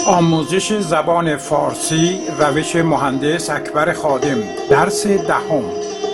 آموزش زبان فارسی روش مهندس اکبر خادم درس دهم.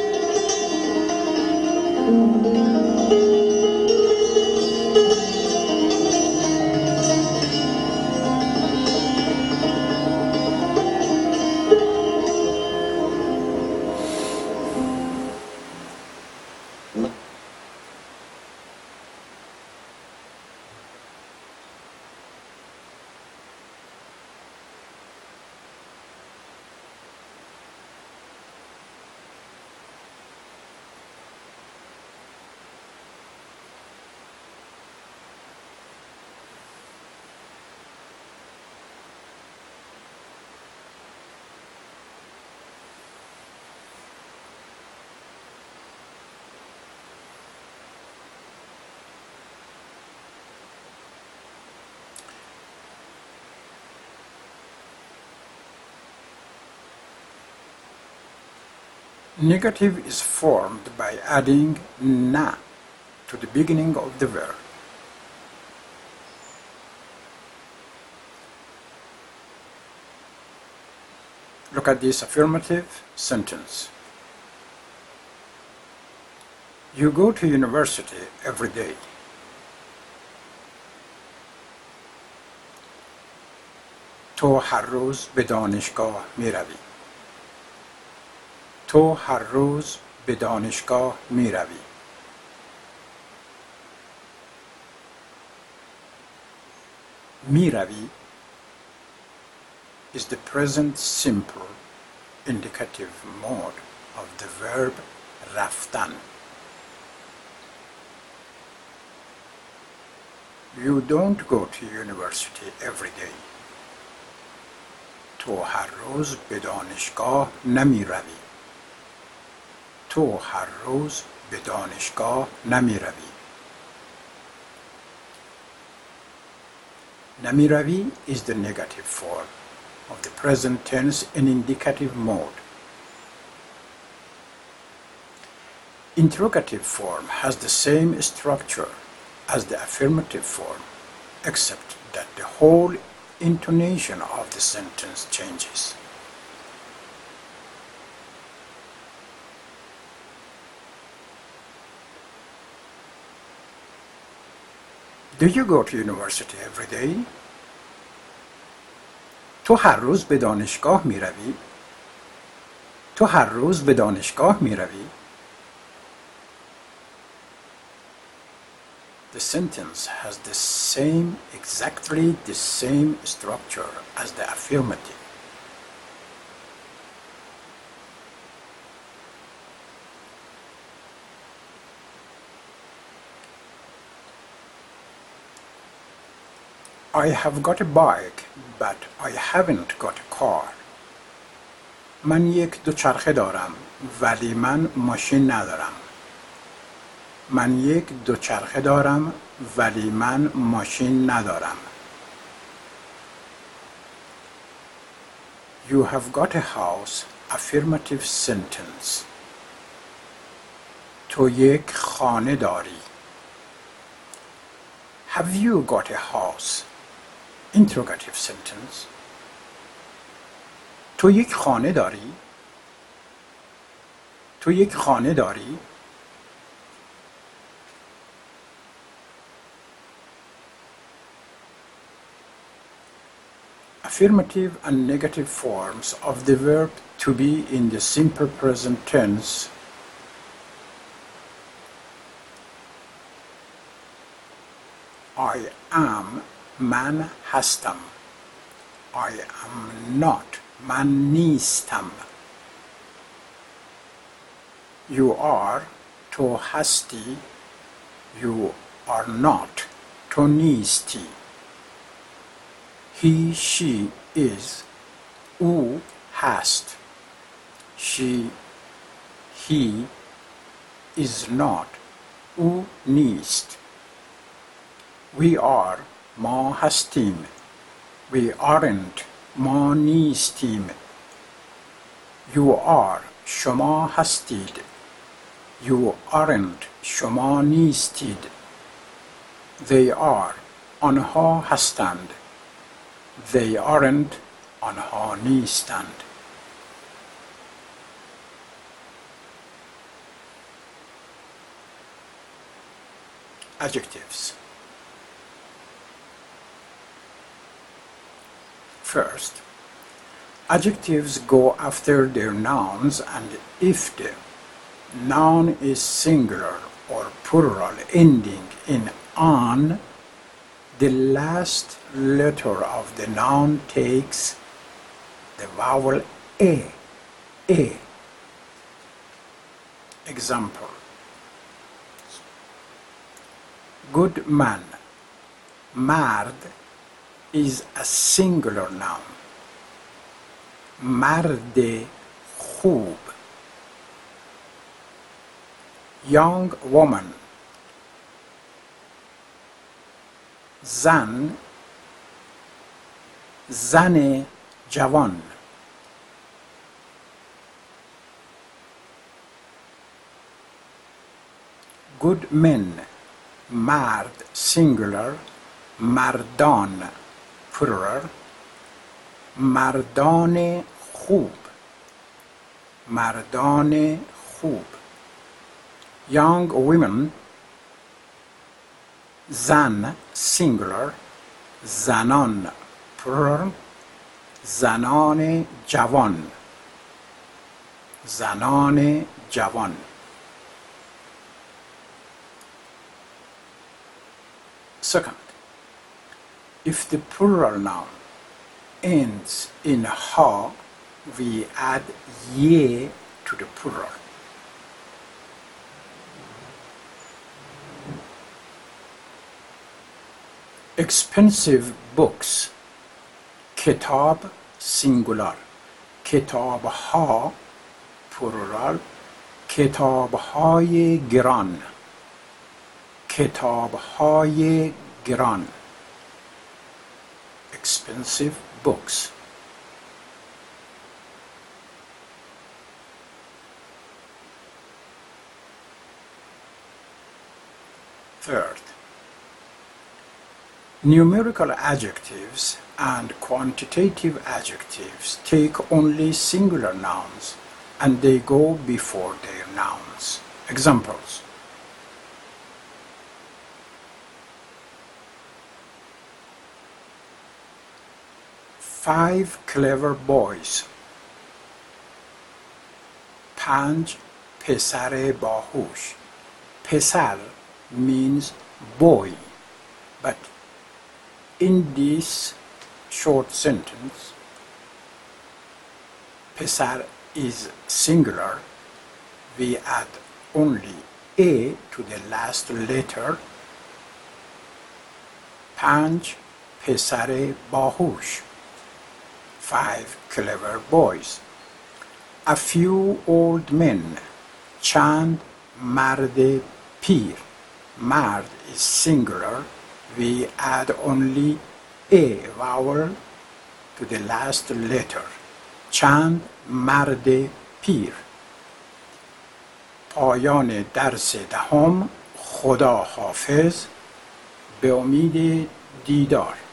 Negative is formed by adding na to the beginning of the verb. Look at this affirmative sentence. You go to university every day. تو هر روز به دانشگاه می روی. تو هر روز به دانشگاه می روی. می روی is the present simple indicative mode of the verb رفتن. You don't go to university every day. تو هر روز به دانشگاه نمی روی. تو هر روز به دانشگاه نمی روی. نمی روی is the negative form of the present tense in indicative mode. Interrogative form has the same structure as the affirmative form, except that the whole intonation of the sentence changes. Do you go to university every day? تو هر روز به دانشگاه می روی؟ تو هر روز به دانشگاه می روی؟ The sentence has exactly the same structure as the affirmative. I have got a bike, but I haven't got a car. من یک دوچرخه دارم ولی من ماشین ندارم. من یک دوچرخه دارم ولی من ماشین ندارم. You have got a house. Affirmative sentence. تو یک خانه داری. Have you got a house? Interrogative sentence. تو یک خانه داری؟ تو یک خانه داری؟ Affirmative and negative forms of the verb to be in the simple present tense I am من هستم. I am not من نیستم. You are تو هستی. You are not تو نیستی. He she is او هست. She he is not او نیست. We are ما هستیم. We aren't ما نیستیم. You are شما هستید. You aren't شما نیستید. They are آنها هستند. they aren't آنها نیستند. Adjectives. First, adjectives go after their nouns, and if the noun is singular or plural ending in "an", the last letter of the noun takes the vowel a. Example: good man. مرد is a singular noun. مرد خوب. Young woman. زن جوان. good men. مرد singular, مردان plural. مردان خوب. young women. زن singular, زنان plural. زنان جوان. Second, if the plural noun ends in ha, we add ye to the plural. Expensive books. کتاب singular. کتاب‌ها plural. کتاب‌های گران. Expensive books. Third, numerical adjectives and quantitative adjectives take only singular nouns and they go before their nouns. Examples: 5 clever boys. 5 پسر باهوش. پسر means boy, but in this short sentence, پسر is singular. We add only a to the last letter. 5 پسر باهوش. 5 clever boys. A few old men. چند مرد پیر. مرد is singular. We add only a vowel to the last letter. چند مرد پیر. پایان درس دهم. خدا حافظ. به امید دیدار.